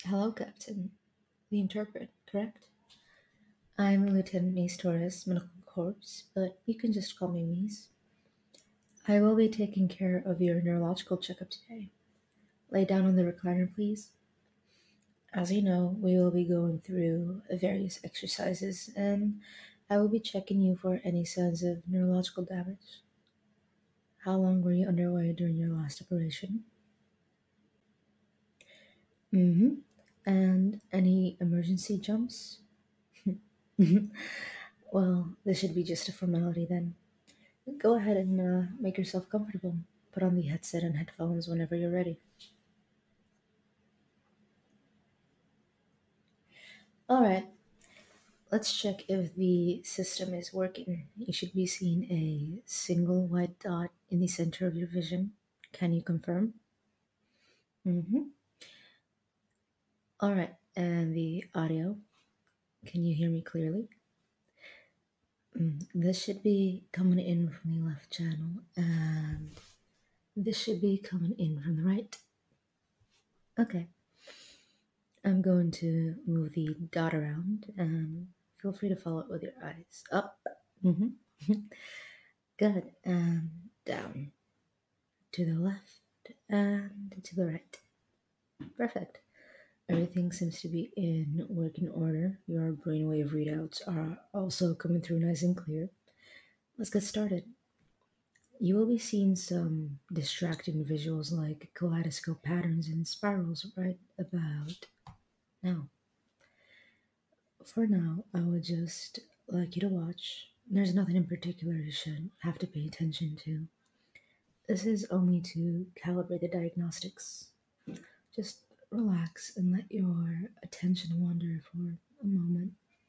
Hello, Captain. The interpret, correct? I'm Lieutenant Mies Torres, Medical Corps, but you can just call me Mies. I will be taking care of your neurological checkup today. Lay down on the recliner, please. As you know, we will be going through various exercises, and I will be checking you for any signs of neurological damage. How long were you underway during your last operation? Mm-hmm. And any emergency jumps? Well, this should be just a formality then. Go ahead and make yourself comfortable. Put on the headset and headphones whenever you're ready. Alright, let's check if the system is working. You should be seeing a single white dot in the center of your vision. Can you confirm? Mm-hmm. Alright, and the audio. Can you hear me clearly? This should be coming in from the left channel, and this should be coming in from the right. Okay, I'm going to move the dot around and feel free to follow it with your eyes. Up. hmm Good. And down. To the left and to the right. Perfect. Everything seems to be in working order. Your brainwave readouts are also coming through nice and clear. Let's get started. You will be seeing some distracting visuals like kaleidoscope patterns and spirals right about now. For now, I would just like you to watch. There's nothing in particular you should have to pay attention to. This is only to calibrate the diagnostics. Just relax and let your attention wander for a moment.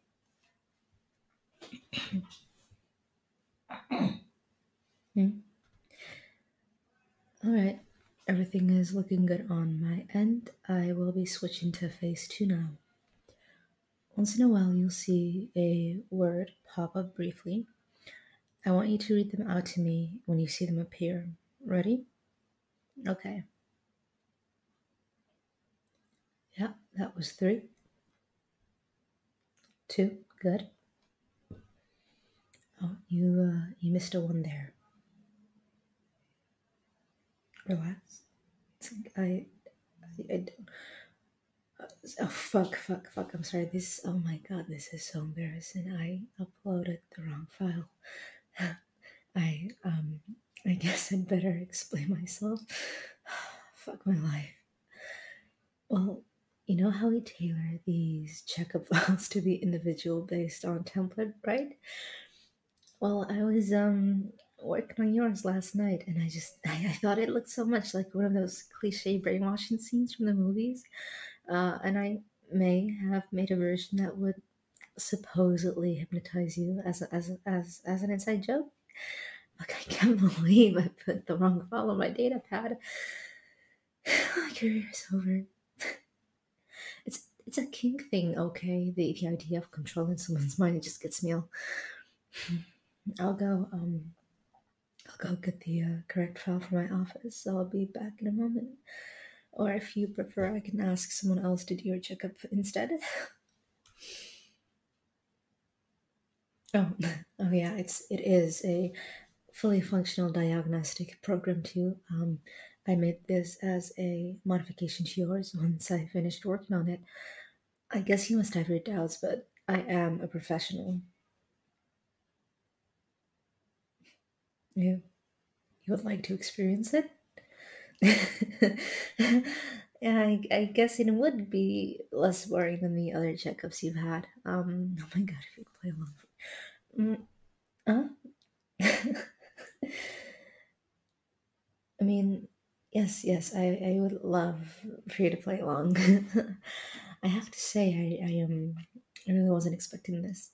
Hmm? Alright, everything is looking good on my end. I will be switching to phase 2 now. Once in a while, you'll see a word pop up briefly. I want you to read them out to me when you see them appear. Ready? Okay. Yeah, that was 3. 2. Good. Oh, you missed a 1 there. Relax. I don't. Oh, fuck. I'm sorry. Oh my god, this is so embarrassing. I uploaded the wrong file. I, um, I guess I'd better explain myself. Fuck my life. Well, you know how we tailor these checkup files to the individual based on template, right? Well, I was working on yours last night, and I thought it looked so much like one of those cliche brainwashing scenes from the movies, and I may have made a version that would supposedly hypnotize you as an inside joke. Look, I can't believe I put the wrong file on my data pad. My career's over. It's a kink thing, okay? The idea of controlling someone's mind, it just gets me all. I'll go I'll go get the correct file from my office. So I'll be back in a moment. Or if you prefer, I can ask someone else to do your checkup instead. Oh, oh yeah, it is a fully functional diagnostic program too. I made this as a modification to yours once I finished working on it. I guess you must have your doubts, but I am a professional. You you would like to experience it? Yeah, I guess it would be less boring than the other checkups you've had. Oh my god, if you could play along. Huh? I mean, yes, I would love for you to play along. I have to say, I really wasn't expecting this.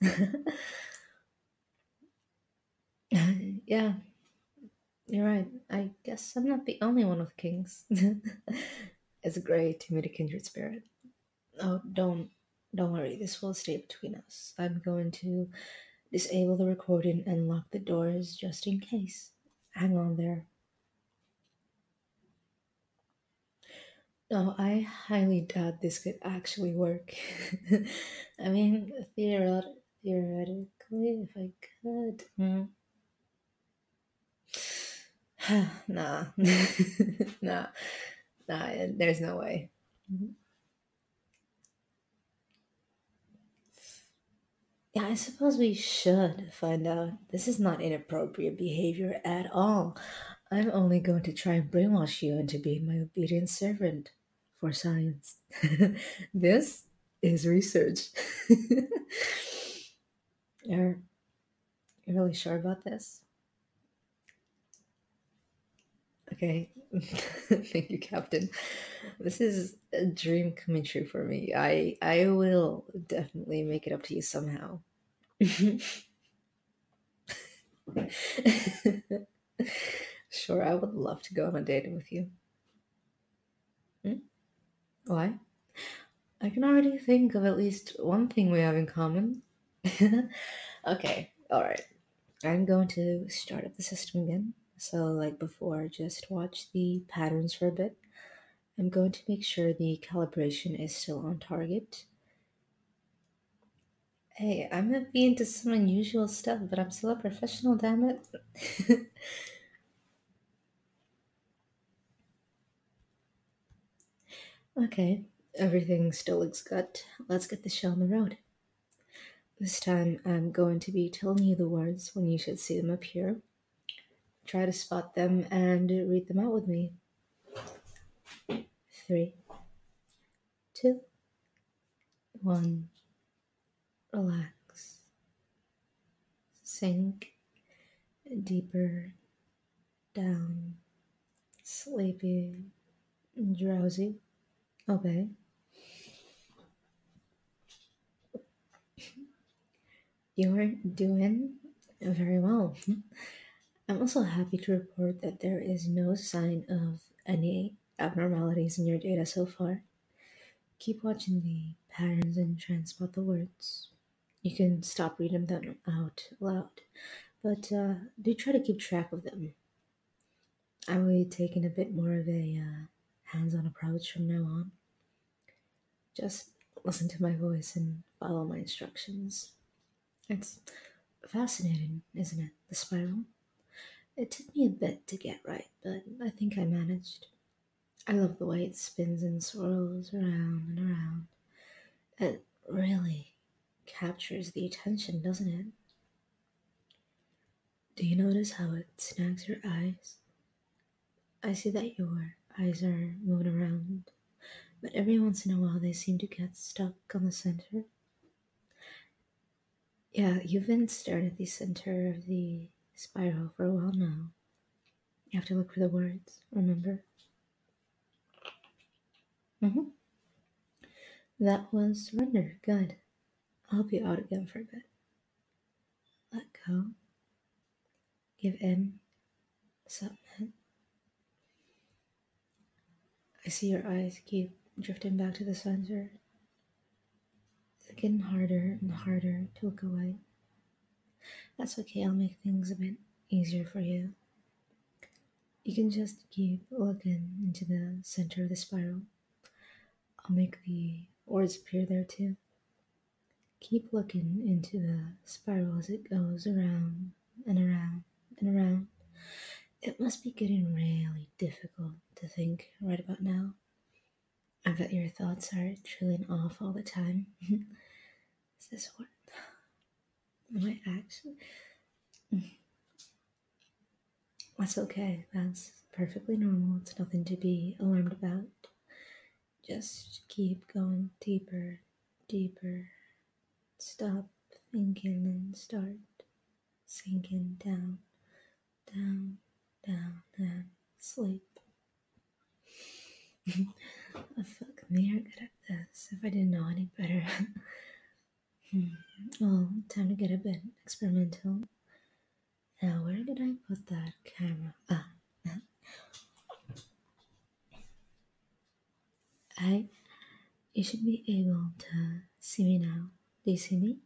Yeah, you're right. I guess I'm not the only one with kings. It's great to meet a kindred spirit. Oh, don't worry. This will stay between us. I'm going to disable the recording and lock the doors just in case. Hang on there. No, I highly doubt this could actually work. I mean, theoretically, if I could. Nah. Nah. Nah, there's no way. Yeah, I suppose we should find out. This is not inappropriate behavior at all. I'm only going to try and brainwash you into being my obedient servant for science. This is research. Are you really sure about this? Okay. Thank you, Captain. This is a dream coming true for me. I will definitely make it up to you somehow. Sure, I would love to go on a date with you. Hmm? Why? I can already think of at least one thing we have in common. Okay, alright. I'm going to start up the system again. So, like before, just watch the patterns for a bit. I'm going to make sure the calibration is still on target. Hey, I might be into some unusual stuff, but I'm still a professional, damn it. Okay, everything still looks good. Let's get the show on the road. This time I'm going to be telling you the words when you should see them appear. Try to spot them and read them out with me. Three, two, one. Relax. Sink deeper down. Sleepy. Drowsy. Okay. You're doing very well. I'm also happy to report that there is no sign of any abnormalities in your data so far. Keep watching the patterns and try and spot the words. You can stop reading them out loud, but do try to keep track of them. I will be taking a bit more of a hands on approach from now on. Just listen to my voice and follow my instructions. It's fascinating, isn't it? The spiral? It took me a bit to get right, but I think I managed. I love the way it spins and swirls around and around. It really captures the attention, doesn't it? Do you notice how it snags your eyes? I see that your eyes are moving around, but every once in a while they seem to get stuck on the center. Yeah, you've been staring at the center of the spiral for a while now. You have to look for the words, remember? Mm-hmm. That was surrender. Good. I'll help you out again for a bit. Let go. Give in. Submit. I see your eyes keep drifting back to the center. It's getting harder and harder to look away. That's okay, I'll make things a bit easier for you. You can just keep looking into the center of the spiral. I'll make the words appear there too. Keep looking into the spiral as it goes around and around and around. It must be getting really difficult to think right about now. I bet your thoughts are trailing off all the time. Is this what am I actually? That's okay. That's perfectly normal. It's nothing to be alarmed about. Just keep going deeper, deeper. Stop thinking and start sinking down, down, down, and sleep. Oh, fuck me, you're good at this. If I didn't know any better. Well, time to get a bit experimental. Now, where did I put that camera? Ah, I. You should be able to see me now. Do you see me?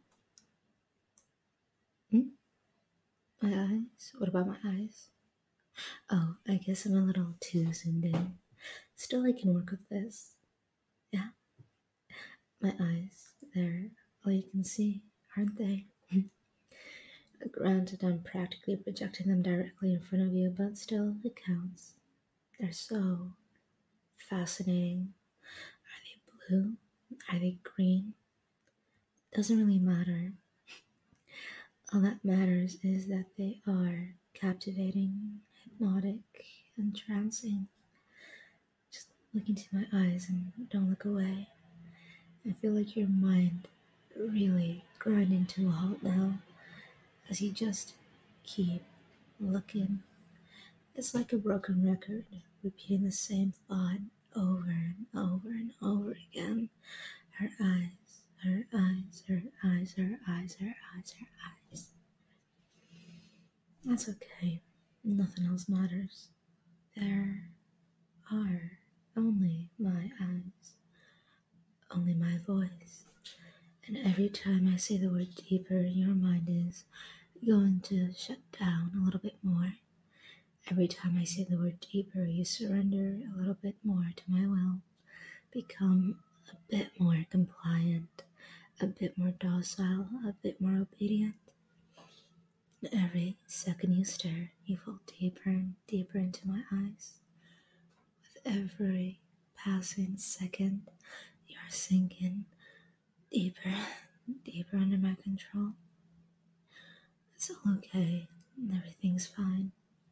Hmm? My eyes? What about my eyes? Oh, I guess I'm a little too zoomed in. Still, I can work with this. Yeah, my eyes, they're all you can see, aren't they? Granted, I'm practically projecting them directly in front of you, but still, it counts. They're so fascinating. Are they blue? Are they green? Doesn't really matter. All that matters is that they are captivating, hypnotic, entrancing. Just look into my eyes and don't look away. I feel like your mind really grinding to a halt now as you just keep looking. It's like a broken record, repeating the same thought over and over and over again. Her eyes, her eyes, her eyes, her eyes, her eyes, her eyes. That's okay. Nothing else matters. There are only my eyes, only my voice. And every time I say the word deeper, your mind is going to shut down a little bit more. Every time I say the word deeper, you surrender a little bit more to my will, become a bit more compliant, a bit more docile, a bit more obedient. And every second you stare, you fall deeper and deeper into my eyes. With every passing second, you are sinking deeper, deeper under my control. It's all okay. Everything's fine.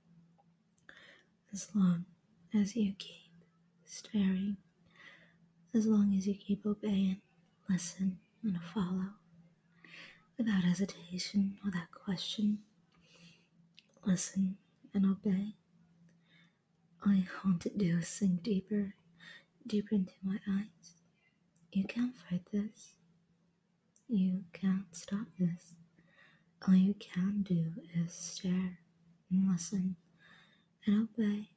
As long as you keep staring, as long as you keep obeying, listen and follow, without hesitation, without question. Listen and obey. All you want to do is sink deeper, deeper into my eyes. You can't fight this. You can't stop this. All you can do is stare and listen and obey.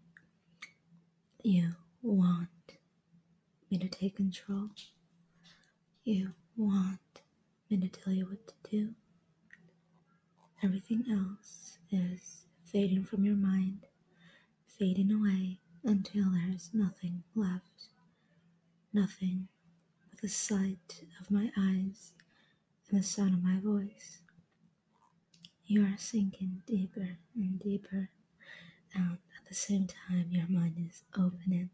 You want me to take control. You want me to tell you what to do. Everything else is fading from your mind, fading away until there's nothing left. Nothing but the sight of my eyes and the sound of my voice. You are sinking deeper and deeper, and at the same time, your mind is opening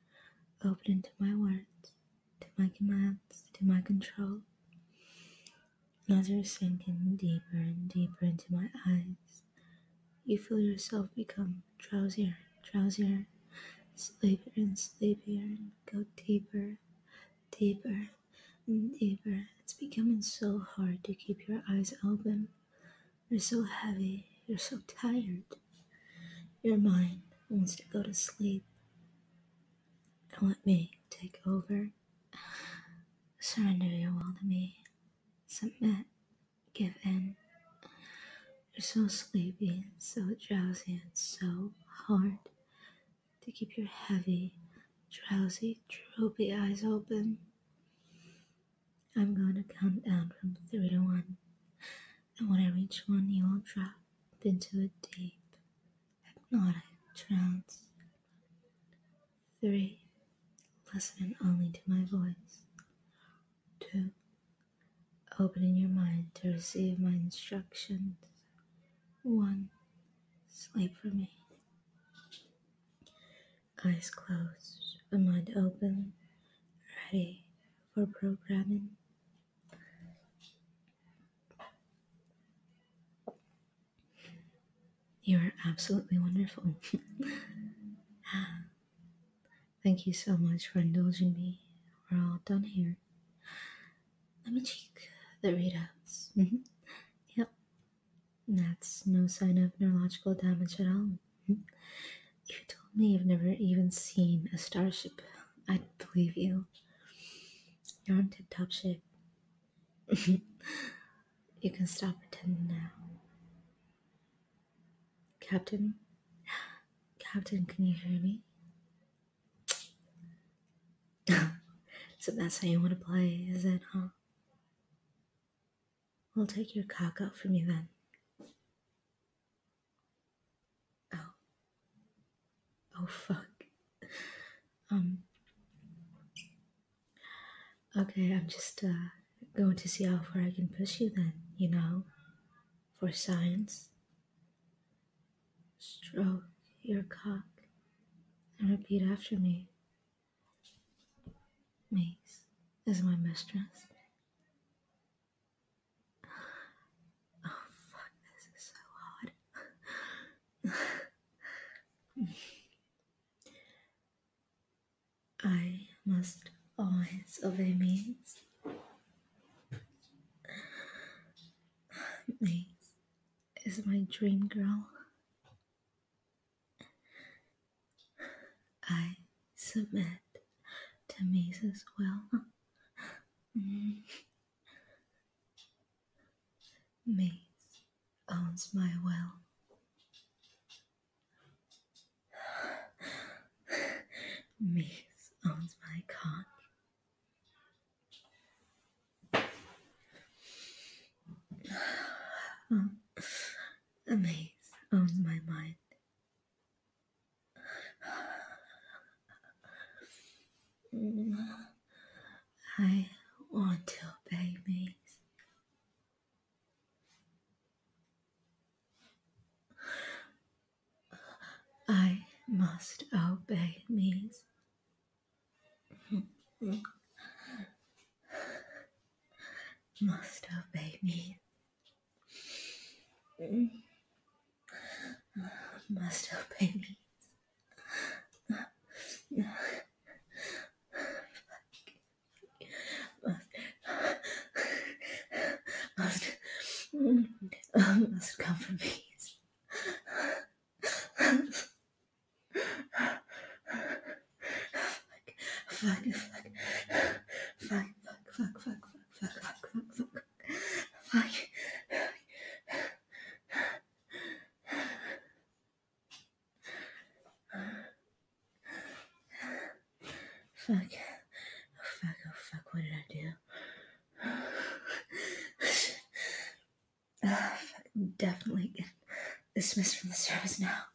to my words, to my commands, to my control. And as you're sinking deeper and deeper into my eyes, you feel yourself become drowsier, drowsier, sleepier and sleepier, and go deeper, deeper and deeper. It's becoming so hard to keep your eyes open. You're so heavy, you're so tired. Your mind wants to go to sleep. And let me take over. Surrender your will to me. Submit, give in. You're so sleepy, so drowsy, and so hard to keep your heavy, drowsy, droopy eyes open. I'm going to count down from 3 to 1, and when I reach 1, you will drop into a deep, hypnotic trance. 3, listening only to my voice. 2, opening your mind to receive my instructions. 1, sleep for me. Eyes closed, a mind open, ready for programming. You are absolutely wonderful. Thank you so much for indulging me. We're all done here. Let me check the readouts. Yep, that's no sign of neurological damage at all. If you told me you've never even seen a starship, I'd believe you. You're in tip-top shape. You can stop pretending now. Captain? Captain, can you hear me? So that's how you want to play, is it, huh? I'll take your cock out from you then. Oh. Oh, fuck. Um, okay, I'm just going to see how far I can push you then, for science. Stroke your cock and repeat after me. Mace is my mistress. Oh, fuck, this is so hard. I must always obey Mace. Mace is my dream girl. I submit to Mace's will. Mace owns my will. Mace owns my cock. Mace owns my mind. I want to obey Mace. I must obey Mace. Must obey Mace. Must obey Mace. Must, must come from Mace. Fuck. Oh fuck, what did I do? Fuck, I'm definitely getting dismissed from the service now.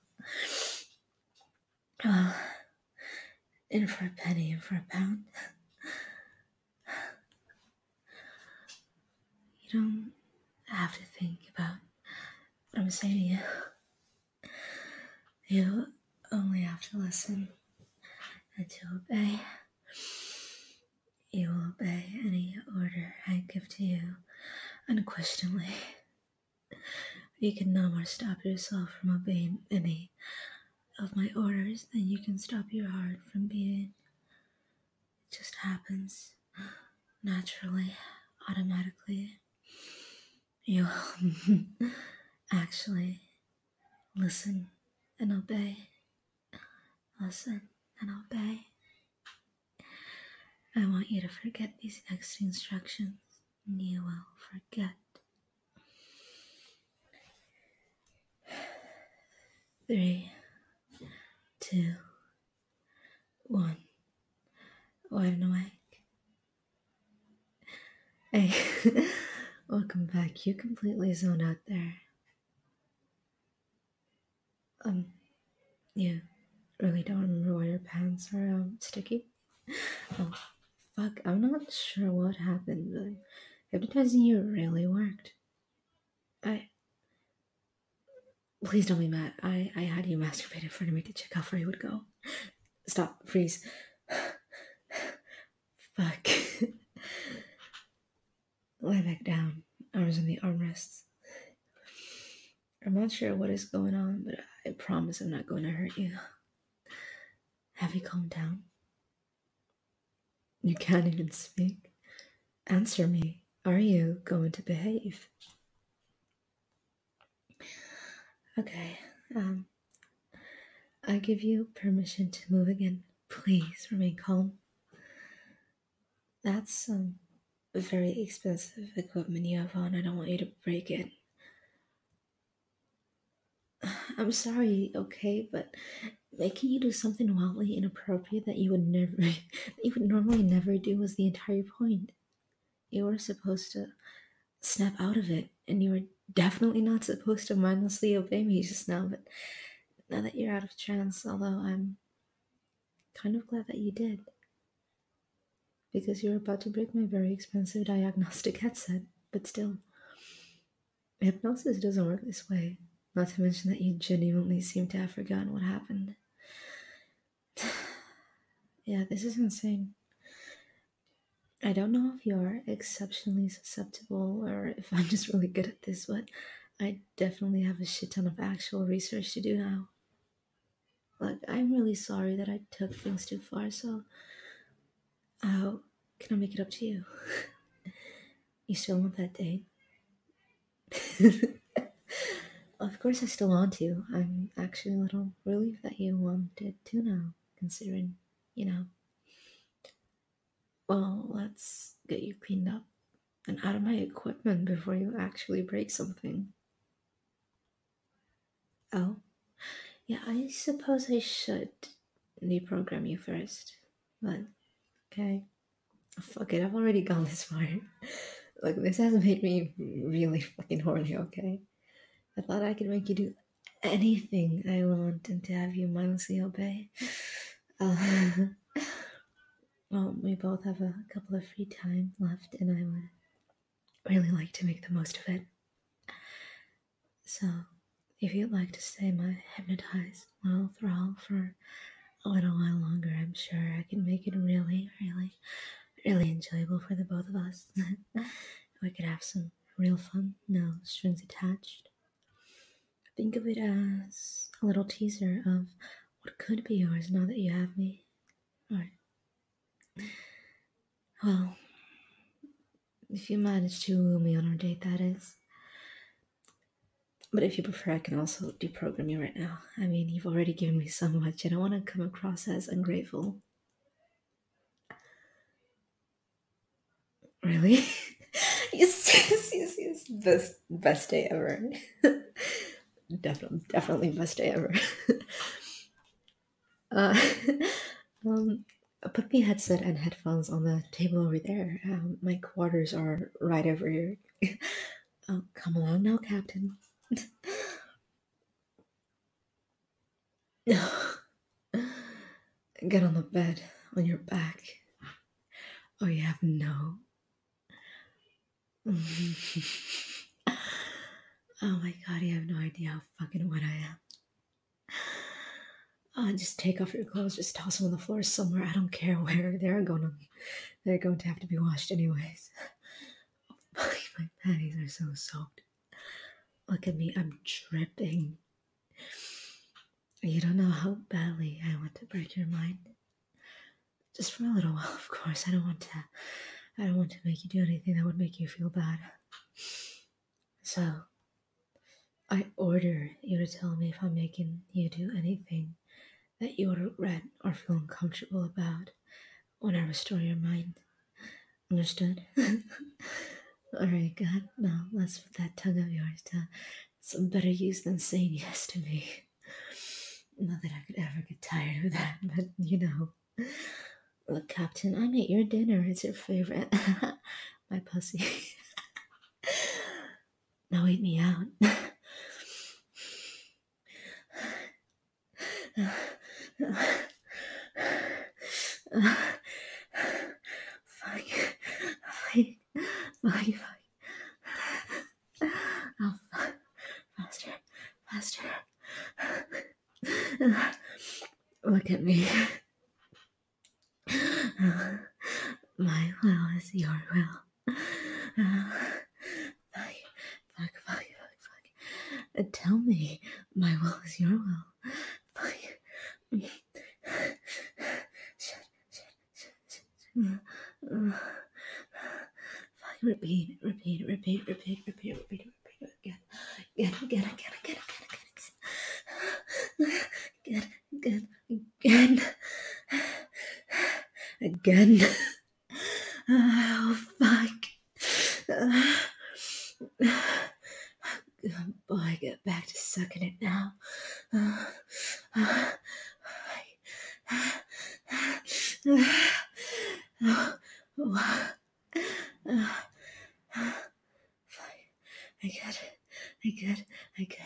In for a penny, in for a pound. You don't have to think about what I'm saying to you. You only have to listen and to obey. You will obey any order I give to you unquestionably. You can no more stop yourself from obeying any of my orders than you can stop your heart from beating. It just happens naturally, automatically. You actually listen and obey. Listen and obey. I want you to forget these next instructions, and you will forget. 3, 2, 1. Wide and awake. Hey, welcome back. You completely zoned out there. You really don't remember why your pants are sticky? Oh, fuck. I'm not sure what happened, but hypnotizing you really worked. Please don't be mad. I had you masturbate in front of me to check how far you would go. Stop. Freeze. Fuck. Lie back down. Arms on the armrests. I'm not sure what is going on, but I promise I'm not going to hurt you. Have you calmed down? You can't even speak. Answer me. Are you going to behave? Okay. I give you permission to move again. Please remain calm. That's some very expensive equipment you have on. I don't want you to break it. I'm sorry, okay, but making you do something wildly inappropriate that you would never, that you would normally never do was the entire point. You were supposed to snap out of it, and you were definitely not supposed to mindlessly obey me just now, but now that you're out of trance, although I'm kind of glad that you did. Because you're about to break my very expensive diagnostic headset, but still. Hypnosis doesn't work this way. Not to mention that you genuinely seem to have forgotten what happened. Yeah, this is insane. I don't know if you're exceptionally susceptible or if I'm just really good at this, but I definitely have a shit ton of actual research to do now. Like, I'm really sorry that I took things too far, so how can I make it up to you? You still want that date? Of course I still want to. I'm actually a little relieved that you wanted to now, considering, you know. Well, let's get you cleaned up and out of my equipment before you actually break something. Oh, yeah, I suppose I should deprogram you first. But, okay. Fuck it, I've already gone this far. Look, this has made me really fucking horny, okay? I thought I could make you do anything I want and to have you mindlessly obey. Uh, well, we both have a couple of free time left, and I would really like to make the most of it. So, if you'd like to stay my hypnotized little thrall for a little while longer, I'm sure I can make it really, really, really enjoyable for the both of us. We could have some real fun, no strings attached. Think of it as a little teaser of what could be yours now that you have me. Alright. Well, if you manage to woo me on our date, that is. But if you prefer, I can also deprogram you right now. I mean, you've already given me so much, I don't want to come across as ungrateful. Really? Yes. Best day ever. Definitely best day ever. uh, um, put the headset and headphones on the table over there. My quarters are right over here. Oh, come along now, Captain. Get on the bed on your back. Oh, you have no. Oh my god, you have no idea how fucking wet I am. Just take off your clothes, just toss them on the floor somewhere. I don't care where. They're going to have to be washed anyways. My panties are so soaked. Look at me, I'm dripping. You don't know how badly I want to break your mind. Just for a little while, of course. I don't want to make you do anything that would make you feel bad. So, I order you to tell me if I'm making you do anything that you would regret or feel uncomfortable about when I restore your mind. Understood? Alright, God, now let's put that tongue of yours to some better use than saying yes to me. Not that I could ever get tired of that, but you know. Look, Captain, I made your dinner. It's your favorite. My pussy. Now eat me out. Fuck. Oh, faster. Look at me. My will is your will. Fuck. Tell me, my will is your will. Fuck. Shit. Fuck. Repeat again. Oh, fuck. Boy, get back to sucking it now.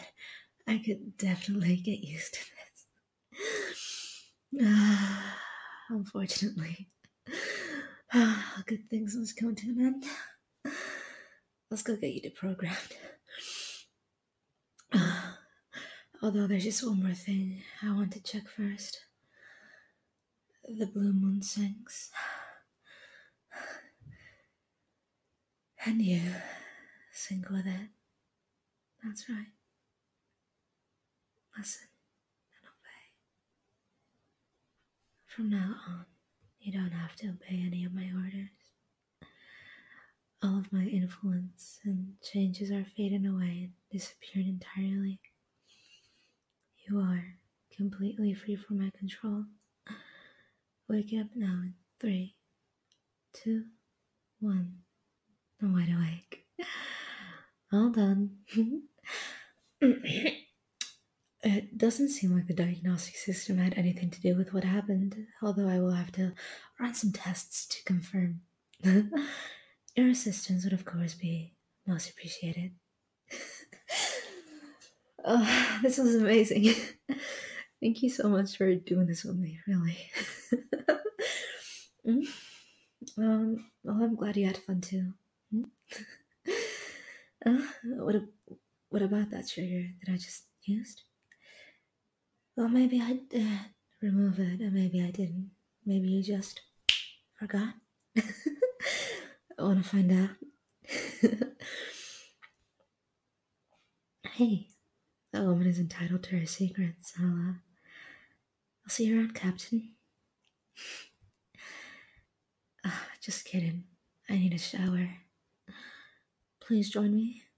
I could definitely get used to this. Unfortunately. Good things must come to an end. Let's go get you deprogrammed. Although there's just one more thing I want to check first. The blue moon sinks. And you sink with it. That's right. Listen and obey. From now on, you don't have to obey any of my orders. All of my influence and changes are fading away and disappearing entirely. You are completely free from my control. Wake up now in 3, 2, 1. I'm wide awake. All done. It doesn't seem like the diagnostic system had anything to do with what happened, although I will have to run some tests to confirm. Your assistance would, of course, be most appreciated. Oh, this was amazing. Thank you so much for doing this with me, really. Mm. Well, I'm glad you had fun too. Mm. Uh, what, what about that trigger that I just used? Well, maybe I did remove it, and maybe I didn't. Maybe you just forgot. I want to find out. Hey, that woman is entitled to her secrets. I'll see you around, Captain. Just kidding. I need a shower. Please join me.